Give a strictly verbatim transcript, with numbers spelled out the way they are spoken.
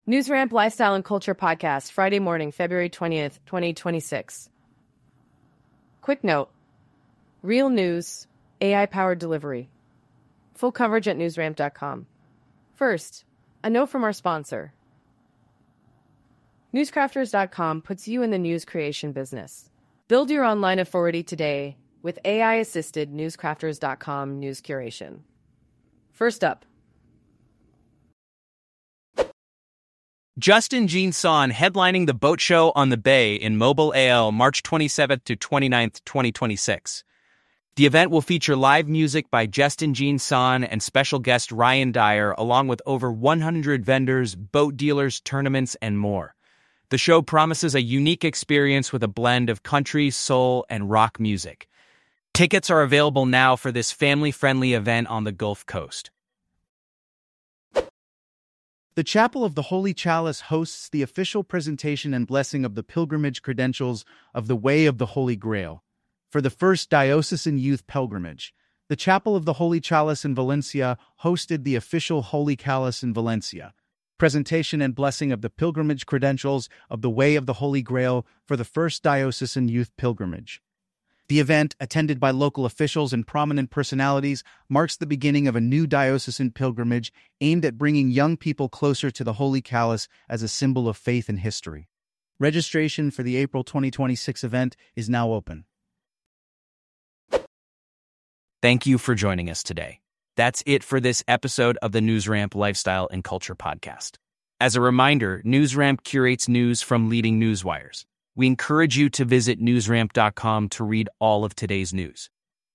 NewsRamp Lifestyle and Culture Podcast, Friday morning, February twentieth, twenty twenty-six. Quick note. Real news, A I-powered delivery. Full coverage at newsramp dot com. First, a note from our sponsor. newscrafters dot com puts you in the news creation business. Build your online authority today with A I-assisted newscrafters dot com news curation. First up. Justin Jean Son headlining the Boat Show on the Bay in Mobile A L March twenty-seventh to twenty-ninth, twenty twenty-six. The event will feature live music by Justin Jean Son and special guest Ryan Dyer, along with over one hundred vendors, boat dealers, tournaments, and more. The show promises a unique experience with a blend of country, soul, and rock music. Tickets are available now for this family-friendly event on the Gulf Coast. The Chapel of the Holy Chalice hosts the official presentation and blessing of the pilgrimage credentials of the Way of the Holy Grail for the first diocesan youth pilgrimage. The Chapel of the Holy Chalice in Valencia hosted the official Holy Chalice in Valencia presentation and blessing of the pilgrimage credentials of the Way of the Holy Grail for the first diocesan youth pilgrimage. The event, attended by local officials and prominent personalities, marks the beginning of a new diocesan pilgrimage aimed at bringing young people closer to the Holy Chalice as a symbol of faith and history. Registration for the April twenty twenty-six event is now open. Thank you for joining us today. That's it for this episode of the NewsRamp Lifestyle and Culture Podcast. As a reminder, NewsRamp curates news from leading newswires. We encourage you to visit newsramp dot com to read all of today's news.